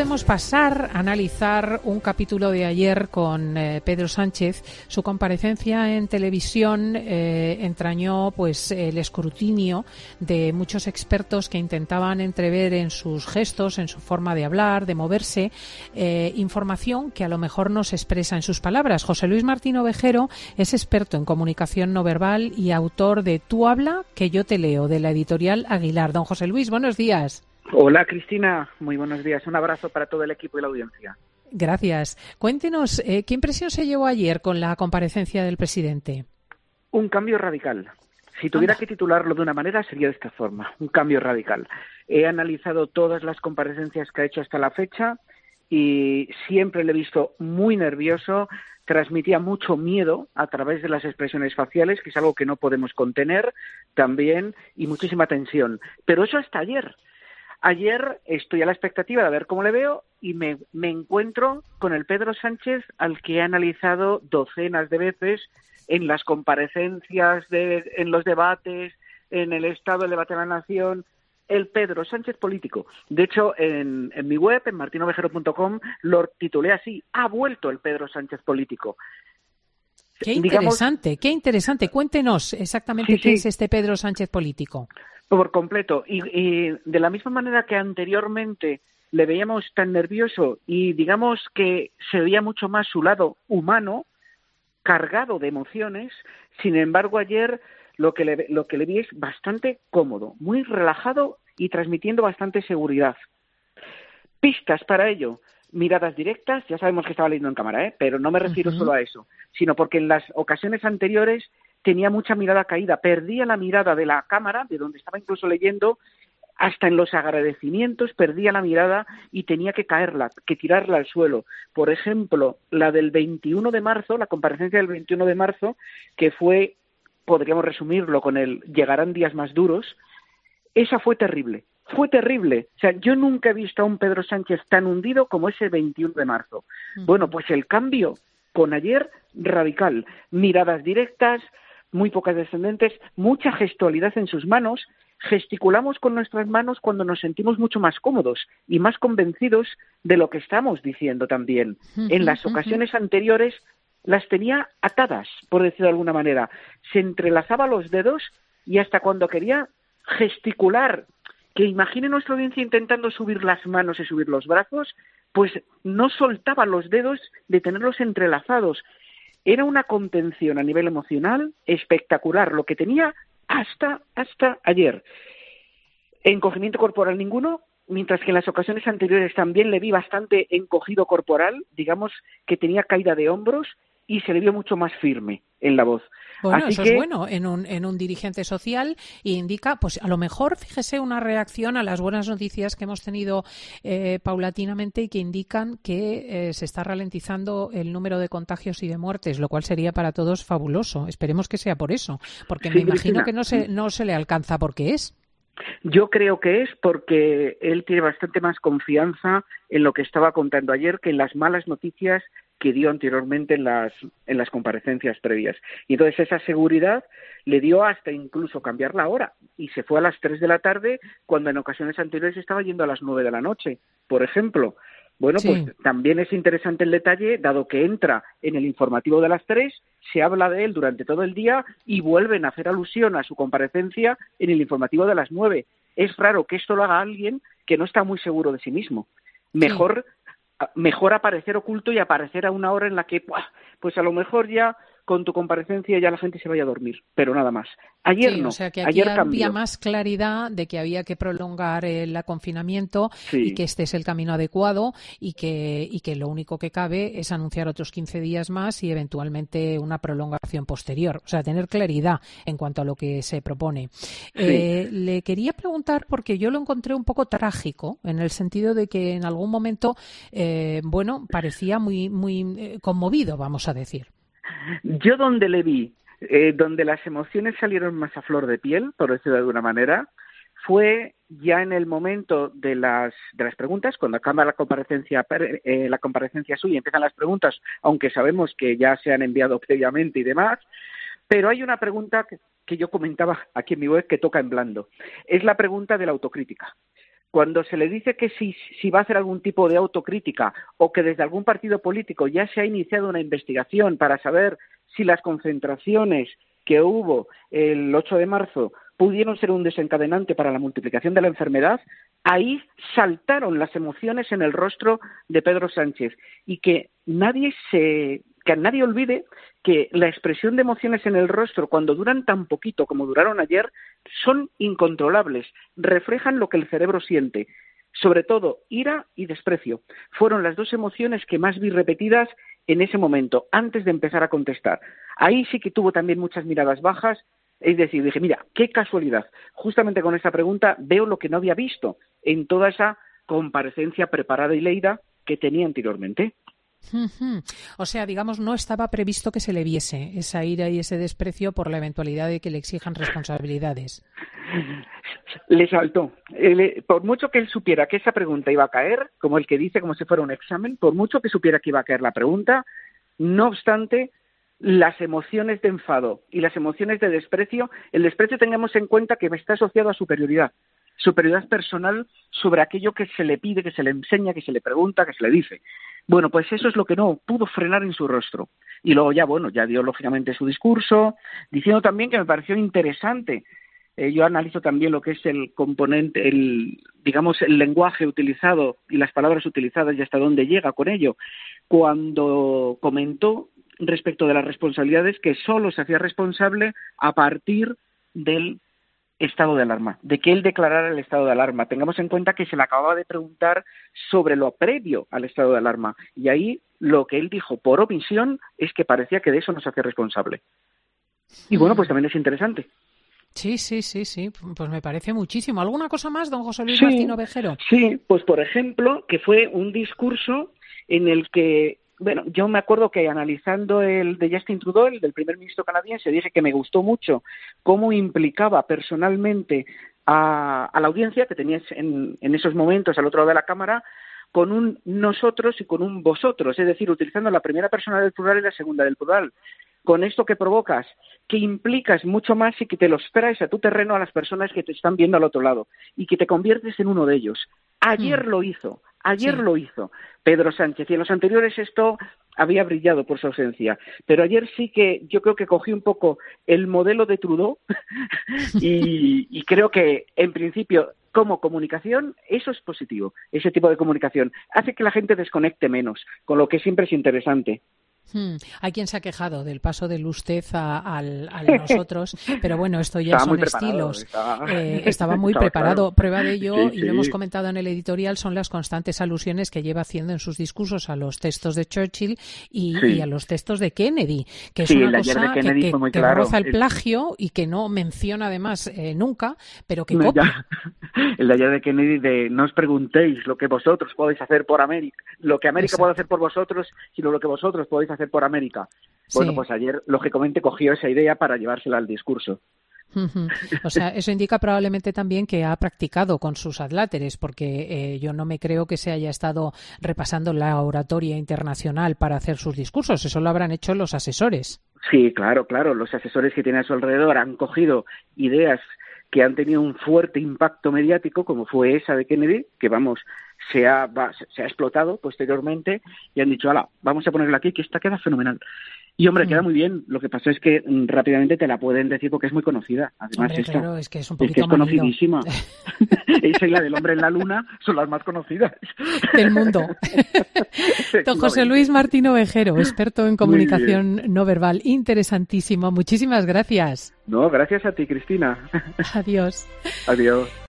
queríamos pasar a analizar un capítulo de ayer con Pedro Sánchez. Su comparecencia en televisión entrañó pues el escrutinio de muchos expertos que intentaban entrever en sus gestos, en su forma de hablar, de moverse, información que a lo mejor no se expresa en sus palabras. José Luis Martín Ovejero es experto en comunicación no verbal y autor de Tú habla, que yo te leo, de la editorial Aguilar. Don José Luis, buenos días. Hola Cristina, muy buenos días. Un abrazo para todo el equipo y la audiencia. Gracias. Cuéntenos, ¿qué impresión se llevó ayer con la comparecencia del presidente? Un cambio radical. Si tuviera que titularlo de una manera, sería de esta forma, un cambio radical. He analizado todas las comparecencias que ha hecho hasta la fecha y siempre le he visto muy nervioso, transmitía mucho miedo a través de las expresiones faciales, que es algo que no podemos contener también, y muchísima tensión. Pero eso hasta ayer. Ayer estoy a la expectativa de ver cómo le veo y me encuentro con el Pedro Sánchez al que he analizado docenas de veces en las comparecencias, en los debates, en el Estado del Debate de la Nación, el Pedro Sánchez político. De hecho, en mi web, en martinovejero.com, lo titulé así: ha vuelto el Pedro Sánchez político. Qué interesante, qué interesante. Cuéntenos exactamente qué es este Pedro Sánchez político. Por completo. Y de la misma manera que anteriormente le veíamos tan nervioso y digamos que se veía mucho más su lado humano, cargado de emociones, sin embargo ayer lo que le vi es bastante cómodo, muy relajado y transmitiendo bastante seguridad. Pistas para ello: miradas directas, ya sabemos que estaba leyendo en cámara, pero no me refiero solo a eso, sino porque en las ocasiones anteriores tenía mucha mirada caída, perdía la mirada de la cámara, de donde estaba incluso leyendo, hasta en los agradecimientos perdía la mirada y tenía que caerla, que tirarla al suelo. Por ejemplo, la del 21 de marzo, la comparecencia del 21 de marzo, que fue, podríamos resumirlo con el llegarán días más duros, esa fue terrible. Fue terrible. O sea, yo nunca he visto a un Pedro Sánchez tan hundido como ese 21 de marzo. Bueno, pues el cambio con ayer, radical. Miradas directas, muy pocas descendentes, mucha gestualidad en sus manos. Gesticulamos con nuestras manos cuando nos sentimos mucho más cómodos y más convencidos de lo que estamos diciendo también. En las ocasiones anteriores las tenía atadas, por decirlo de alguna manera. Se entrelazaba los dedos y hasta cuando quería gesticular, que imagine nuestra audiencia intentando subir las manos y subir los brazos, pues no soltaba los dedos de tenerlos entrelazados. Era una contención a nivel emocional espectacular, lo que tenía hasta ayer. Encogimiento corporal ninguno, mientras que en las ocasiones anteriores también le vi bastante encogido corporal, digamos que tenía caída de hombros y se le vio mucho más firme en la voz. Bueno, eso es bueno en un dirigente social y indica, pues a lo mejor, fíjese, una reacción a las buenas noticias que hemos tenido paulatinamente y que indican que se está ralentizando el número de contagios y de muertes, lo cual sería para todos fabuloso. Esperemos que sea por eso, porque me imagino que no se le alcanza porque es. Yo creo que es porque él tiene bastante más confianza en lo que estaba contando ayer que en las malas noticias que dio anteriormente en las comparecencias previas. Y entonces esa seguridad le dio hasta incluso cambiar la hora y se fue a las 3 de la tarde cuando en ocasiones anteriores estaba yendo a las 9 de la noche, por ejemplo. Bueno, pues también es interesante el detalle, dado que entra en el informativo de las 3, se habla de él durante todo el día y vuelven a hacer alusión a su comparecencia en el informativo de las 9. Es raro que esto lo haga alguien que no está muy seguro de sí mismo. Mejor aparecer oculto y aparecer a una hora en la que, pues a lo mejor ya con tu comparecencia ya la gente se vaya a dormir, pero nada más. Ayer no, o sea que aquí ayer había cambió. más claridad de que había que prolongar el confinamiento y que este es el camino adecuado y que lo único que cabe es anunciar otros 15 días más y eventualmente una prolongación posterior. O sea, tener claridad en cuanto a lo que se propone. Le quería preguntar, porque yo lo encontré un poco trágico, en el sentido de que en algún momento, parecía muy conmovido, vamos a decir. Yo donde le vi, donde las emociones salieron más a flor de piel, por decirlo de alguna manera, fue ya en el momento de las preguntas, cuando acaba la comparecencia suya y empiezan las preguntas, aunque sabemos que ya se han enviado previamente y demás, pero hay una pregunta que yo comentaba aquí en mi web que toca en blando. Es la pregunta de la autocrítica. cuando se le dice que si va a hacer algún tipo de autocrítica o que desde algún partido político ya se ha iniciado una investigación para saber si las concentraciones que hubo el 8 de marzo pudieron ser un desencadenante para la multiplicación de la enfermedad, ahí saltaron las emociones en el rostro de Pedro Sánchez y que nadie olvide que la expresión de emociones en el rostro, cuando duran tan poquito como duraron ayer, son incontrolables, reflejan lo que el cerebro siente. Sobre todo, ira y desprecio. Fueron las dos emociones que más vi repetidas en ese momento, antes de empezar a contestar. Ahí sí que tuvo también muchas miradas bajas, es decir, dije, mira, qué casualidad. Justamente con esta pregunta veo lo que no había visto en toda esa comparecencia preparada y leída que tenía anteriormente. O sea, digamos, no estaba previsto que se le viese esa ira y ese desprecio por la eventualidad de que le exijan responsabilidades. Le saltó. Por mucho que él supiera que esa pregunta iba a caer, como el que dice, como si fuera un examen, por mucho que supiera que iba a caer la pregunta, no obstante, las emociones de enfado y las emociones de desprecio, el desprecio tengamos en cuenta que está asociado a superioridad personal sobre aquello que se le pide, que se le enseña, que se le pregunta, que se le dice. Bueno, pues eso es lo que no pudo frenar en su rostro. Y luego ya dio lógicamente su discurso, diciendo también que me pareció interesante. Yo analizo también lo que es el componente, el lenguaje utilizado y las palabras utilizadas y hasta dónde llega con ello. Cuando comentó respecto de las responsabilidades que solo se hacía responsable a partir del estado de alarma, de que él declarara el estado de alarma. Tengamos en cuenta que se le acababa de preguntar sobre lo previo al estado de alarma y ahí lo que él dijo por omisión es que parecía que de eso no se hacía responsable. Y bueno, pues también es interesante. Sí, pues me parece muchísimo. ¿Alguna cosa más, don José Luis Martín Ovejero? Sí, pues por ejemplo, que fue un discurso en el que, bueno, yo me acuerdo que analizando el de Justin Trudeau, el del primer ministro canadiense, dije que me gustó mucho cómo implicaba personalmente a la audiencia que tenías en esos momentos al otro lado de la cámara con un nosotros y con un vosotros, es decir, utilizando la primera persona del plural y la segunda del plural. Con esto que provocas, que implicas mucho más y que te los traes a tu terreno a las personas que te están viendo al otro lado y que te conviertes en uno de ellos. Ayer lo hizo Pedro Sánchez y en los anteriores esto había brillado por su ausencia, pero ayer sí que yo creo que cogí un poco el modelo de Trudeau y creo que en principio como comunicación eso es positivo, ese tipo de comunicación hace que la gente desconecte menos, con lo que siempre es interesante. Hay quien se ha quejado del paso del usted al nosotros, pero bueno, esto ya son estilos. Estaba muy preparado. Claro. Prueba de ello, y lo hemos comentado en el editorial, son las constantes alusiones que lleva haciendo en sus discursos a los textos de Churchill y a los textos de Kennedy, que es una cosa que roza el plagio y que no menciona además nunca, pero que copia. El de ayer de Kennedy de no os preguntéis lo que vosotros podéis hacer por América, lo que América puede hacer por vosotros, sino lo que vosotros podéis hacer por América. Bueno, pues ayer, lógicamente, cogió esa idea para llevársela al discurso. O sea, eso indica probablemente también que ha practicado con sus adláteres, porque yo no me creo que se haya estado repasando la oratoria internacional para hacer sus discursos. Eso lo habrán hecho los asesores. Sí, claro. Los asesores que tiene a su alrededor han cogido ideas que han tenido un fuerte impacto mediático, como fue esa de Kennedy, que se ha explotado posteriormente y han dicho, vamos a ponerla aquí, que esta queda fenomenal. Y, hombre, queda muy bien. Lo que pasa es que rápidamente te la pueden decir porque es muy conocida. Además, hombre, claro, es que es un poquito conocidísima. Esa y la del hombre en la luna son las más conocidas. Del mundo. Don José Luis Martín Ovejero, experto en comunicación no verbal. Interesantísimo. Muchísimas gracias. No, gracias a ti, Cristina. Adiós. Adiós.